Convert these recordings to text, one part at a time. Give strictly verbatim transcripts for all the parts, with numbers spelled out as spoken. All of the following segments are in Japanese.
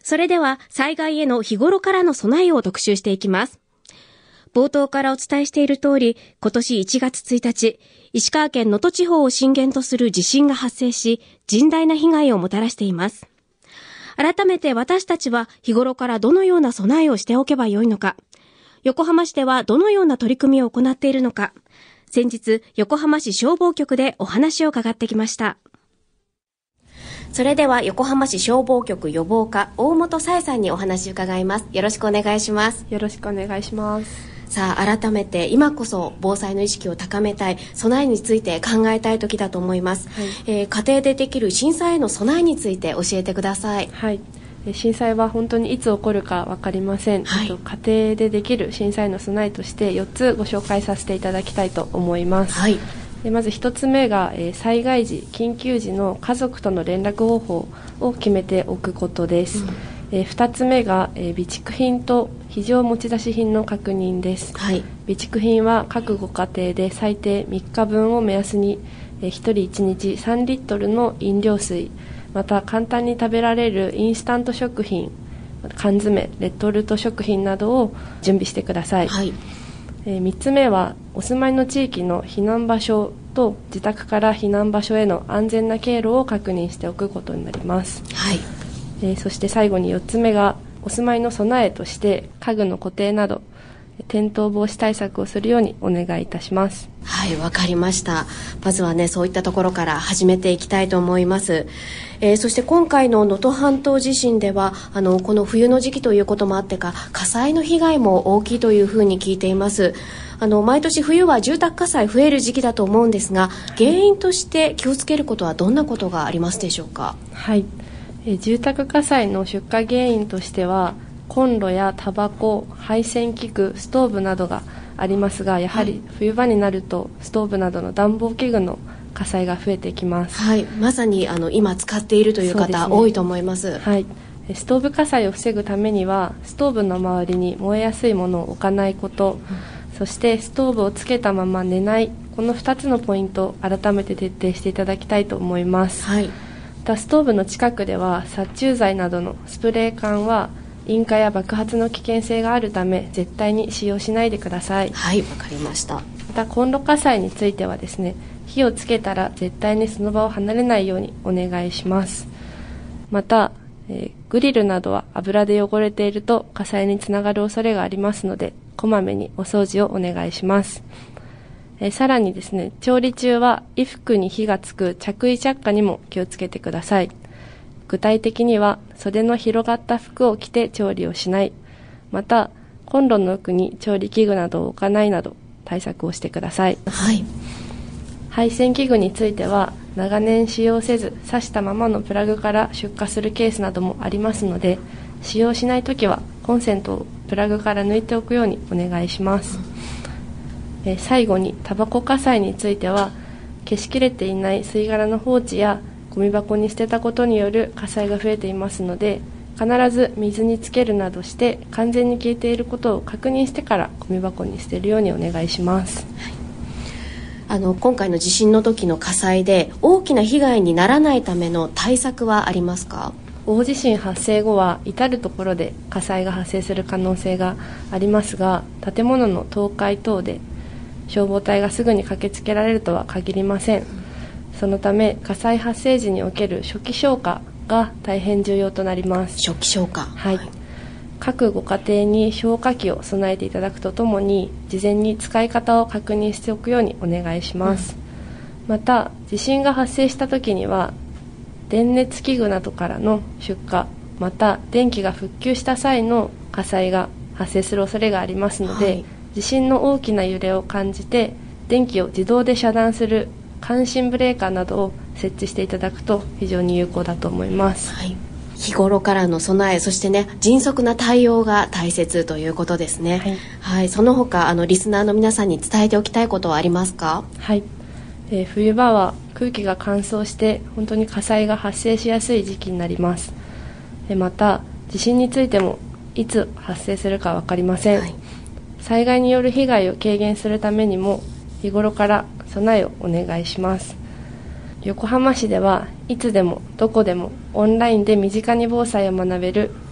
それでは災害への日頃からの備えを特集していきます。冒頭からお伝えしている通り、今年いちがつついたち、石川県能登地方を震源とする地震が発生し、甚大な被害をもたらしています。改めて私たちは日頃からどのような備えをしておけばよいのか、横浜市ではどのような取り組みを行っているのか、先日横浜市消防局でお話を伺ってきました。それでは横浜市消防局予防課大本沙恵さんにお話を伺います。よろしくお願いします。 よろしくお願いします。 さあ、改めて今こそ防災の意識を高めたい、備えについて考えたい時だと思います、はい。えー、家庭でできる震災への備えについて教えてください。 はい、震災は本当にいつ起こるか分かりません、はい、家庭でできる震災の備えとしてよっつご紹介させていただきたいと思います、はい。でまずひとつめが、えー、災害時緊急時の家族との連絡方法を決めておくことです、うん。えー、ふたつめが、えー、備蓄品と非常持ち出し品の確認です、はい。備蓄品は各ご家庭で最低みっかぶんを目安に、えー、ひとりいちにちさんリットルの飲料水、また簡単に食べられるインスタント食品、缶詰、レトルト食品などを準備してください、はい。えー、みっつめはお住まいの地域の避難場所と自宅から避難場所への安全な経路を確認しておくことになります、はい。えー、そして最後によっつめがお住まいの備えとして家具の固定など転倒防止対策をするようにお願いいたします。 はい、わかりました。まずはね、そういったところから始めていきたいと思います。えー、そして今回の能登半島地震ではあのこの冬の時期ということもあってか火災の被害も大きいというふうに聞いています。あの毎年冬は住宅火災増える時期だと思うんですが、原因として気をつけることはどんなことがありますでしょうか。 はい、えー、住宅火災の出火原因としてはコンロやタバコ、配線器具、ストーブなどがありますが、やはり冬場になるとストーブなどの暖房器具の火災が増えてきます、 はい。まさにあの今使っているという方、ね、多いと思います、 はい。ストーブ火災を防ぐためにはストーブの周りに燃えやすいものを置かないこと、うん、そしてストーブをつけたまま寝ない、このふたつのポイントを改めて徹底していただきたいと思います、はい。またストーブの近くでは殺虫剤などのスプレー缶は引火や爆発の危険性があるため絶対に使用しないでください。 はい、わかりました。またコンロ火災についてはですね、火をつけたら絶対にその場を離れないようにお願いします。また、えー、グリルなどは油で汚れていると火災につながる恐れがありますので、こまめにお掃除をお願いします。えー、さらにですね、調理中は衣服に火がつく着衣着火にも気をつけてください。具体的には袖の広がった服を着て調理をしない、またコンロの奥に調理器具などを置かないなど対策をしてください、はい。配線器具については長年使用せず挿したままのプラグから出火するケースなどもありますので、使用しないときはコンセントをプラグから抜いておくようにお願いします、うん、え最後にタバコ火災については消しきれていない吸い殻の放置やゴミ箱に捨てたことによる火災が増えていますので、必ず水につけるなどして完全に消えていることを確認してからゴミ箱に捨てるようにお願いします、はい。 あの今回の地震の時の火災で大きな被害にならないための対策はありますか。 大地震発生後は至るところで火災が発生する可能性がありますが、建物の倒壊等で消防隊がすぐに駆けつけられるとは限りません。そのため火災発生時における初期消火が大変重要となります。 初期消火、 はいはい。各ご家庭に消火器を備えていただくとともに、事前に使い方を確認しておくようにお願いします、うん、また地震が発生した時には電熱器具などからの出火、また電気が復旧した際の火災が発生する恐れがありますので、はい、地震の大きな揺れを感じて電気を自動で遮断する感震ブレーカーなどを設置していただくと非常に有効だと思います、 はい。日頃からの備え、そしてね、迅速な対応が大切ということですね、はいはい。その他あのリスナーの皆さんに伝えておきたいことはありますか。 はい、えー、冬場は空気が乾燥して本当に火災が発生しやすい時期になります。えー、また地震についてもいつ発生するか分かりません、はい。災害による被害を軽減するためにも日頃から備えをお願いします。横浜市ではいつでもどこでもオンラインで身近に防災を学べる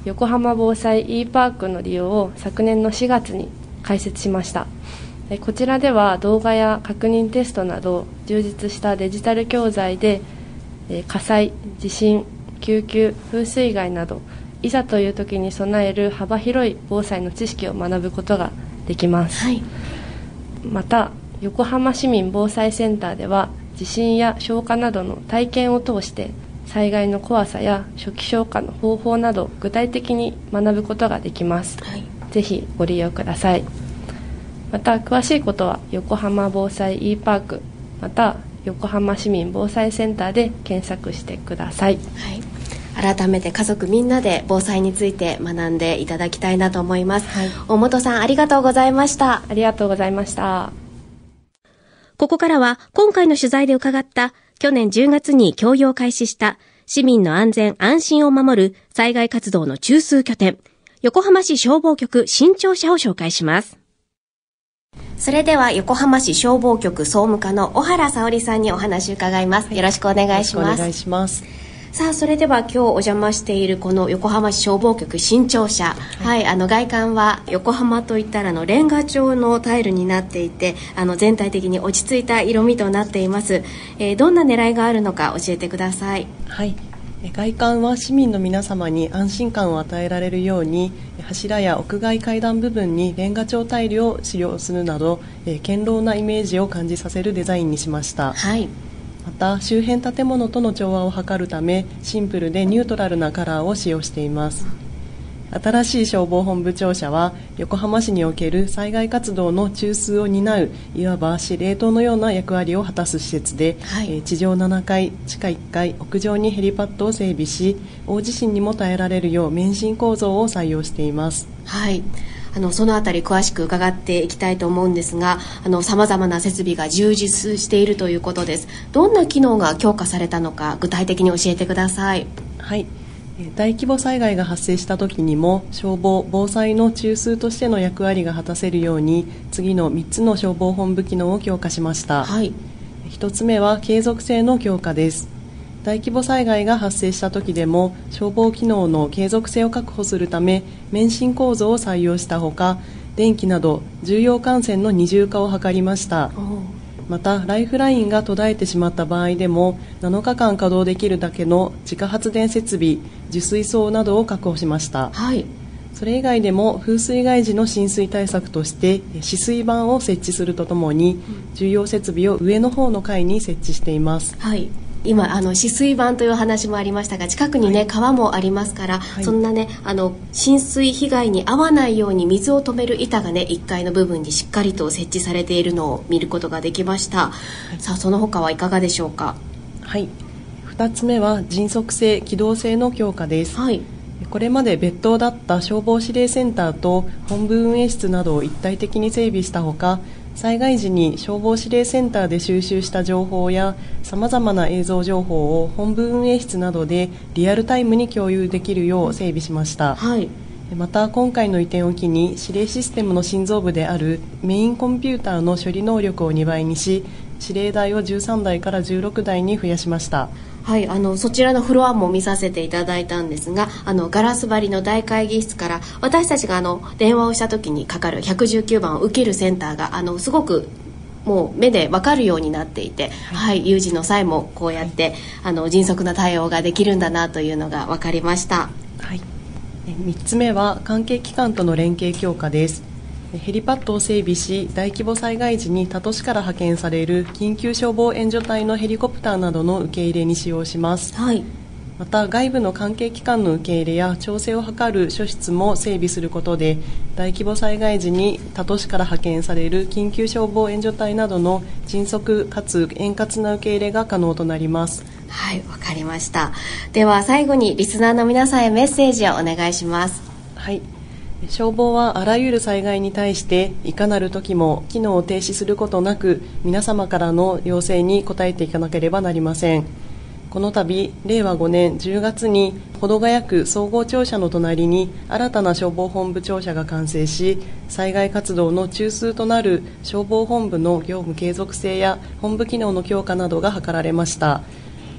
横浜防災 e パークの利用を昨年のしがつに開設しました。こちらでは動画や確認テストなど充実したデジタル教材で火災、地震、救急、風水害などいざという時に備える幅広い防災の知識を学ぶことができます、はい、また横浜市民防災センターでは地震や消火などの体験を通して災害の怖さや初期消火の方法など具体的に学ぶことができます、はい、ぜひご利用ください。また詳しいことは横浜防災 e パークまた横浜市民防災センターで検索してください、 はい、改めて家族みんなで防災について学んでいただきたいなと思います、はい、大本さんありがとうございました。 ありがとうございました。 ここからは今回の取材で伺った去年じゅうがつに供用を開始した市民の安全安心を守る災害活動の中枢拠点横浜市消防局新庁舎を紹介します。それでは横浜市消防局総務課の小原沙織さんにお話を伺います。よろしくお願いします。よろしくお願いします。さあそれでは今日お邪魔しているこの横浜市消防局新庁舎、はい、はい、あの外観は横浜といったらのレンガ調のタイルになっていてあの全体的に落ち着いた色味となっています、えー、どんな狙いがあるのか教えてください。 はい、外観は市民の皆様に安心感を与えられるように柱や屋外階段部分にレンガ調タイルを使用するなど堅牢なイメージを感じさせるデザインにしました、はい、また周辺建物との調和を図るためシンプルでニュートラルなカラーを使用しています。新しい消防本部庁舎は横浜市における災害活動の中枢を担ういわば司令塔のような役割を果たす施設で、はい、地上ななかい、地下いっかい、屋上にヘリパッドを整備し大地震にも耐えられるよう免震構造を採用しています。 はい、あのそのあたり詳しく伺っていきたいと思うんですがさまざまな設備が充実しているということです。どんな機能が強化されたのか具体的に教えてください。 はい、大規模災害が発生した時にも消防・防災の中枢としての役割が果たせるように次のみっつの消防本部機能を強化しました、はい、ひとつめは継続性の強化です。大規模災害が発生した時でも消防機能の継続性を確保するため免震構造を採用したほか電気など重要幹線の二重化を図りました。またライフラインが途絶えてしまった場合でもなのかかん稼働できるだけの自家発電設備、受水槽などを確保しました、はい、それ以外でも風水害時の浸水対策として止水板を設置するとともに重要設備を上の方の階に設置しています、 はい、今あの止水板という話もありましたが近くにね、はい、川もありますから、はい、そんなねあの浸水被害に遭わないように水を止める板がねいっかいの部分にしっかりと設置されているのを見ることができました、はい、さあその他はいかがでしょうか。 はい、ふたつめは迅速性・機動性の強化です、はい、これまで別棟だった消防指令センターと本部運営室などを一体的に整備したほか災害時に消防指令センターで収集した情報やさまざまな映像情報を本部運営室などでリアルタイムに共有できるよう整備しました、はい、また今回の移転を機に指令システムの心臓部であるメインコンピューターの処理能力をにばいにし指令台をじゅうさんだいからじゅうろくだいに増やしました。 はい、あのそちらのフロアも見させていただいたんですがあのガラス張りの大会議室から私たちがあの電話をした時にかかるひゃくじゅうきゅうばんを受けるセンターがあのすごくもう目で分かるようになっていて、はい、有事の際もこうやって、はい、あの迅速な対応ができるんだなというのが分かりました、 はい、みっつめは関係機関との連携強化です。ヘリパッドを整備し大規模災害時に他都市から派遣される緊急消防援助隊のヘリコプターなどの受け入れに使用します、はい、また外部の関係機関の受け入れや調整を図る諸室も整備することで大規模災害時に他都市から派遣される緊急消防援助隊などの迅速かつ円滑な受け入れが可能となります。 はい、わかりました。では最後にリスナーの皆さんへメッセージをお願いします。 はい、消防はあらゆる災害に対していかなる時も機能を停止することなく皆様からの要請に応えていかなければなりません。この度れいわごねんじゅうがつに保土ヶ谷区総合庁舎の隣に新たな消防本部庁舎が完成し災害活動の中枢となる消防本部の業務継続性や本部機能の強化などが図られました。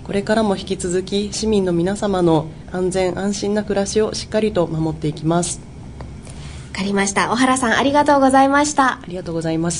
これからも引き続き市民の皆様の安全安心な暮らしをしっかりと守っていきます。 わかりました。小原さん、ありがとうございました。 ありがとうございました。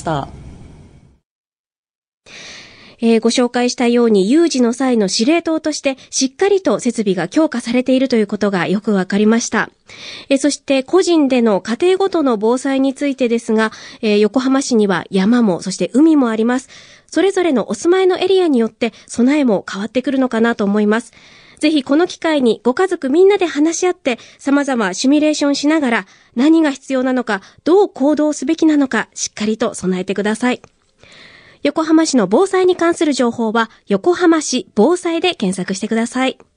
えー、ご紹介したように有事の際の司令塔としてしっかりと設備が強化されているということがよくわかりました。えー、そして個人での家庭ごとの防災についてですが、えー、横浜市には山もそして海もあります。それぞれのお住まいのエリアによって備えも変わってくるのかなと思います。ぜひこの機会にご家族みんなで話し合って様々シミュレーションしながら何が必要なのか、どう行動すべきなのかしっかりと備えてください。横浜市の防災に関する情報は横浜市防災で検索してください。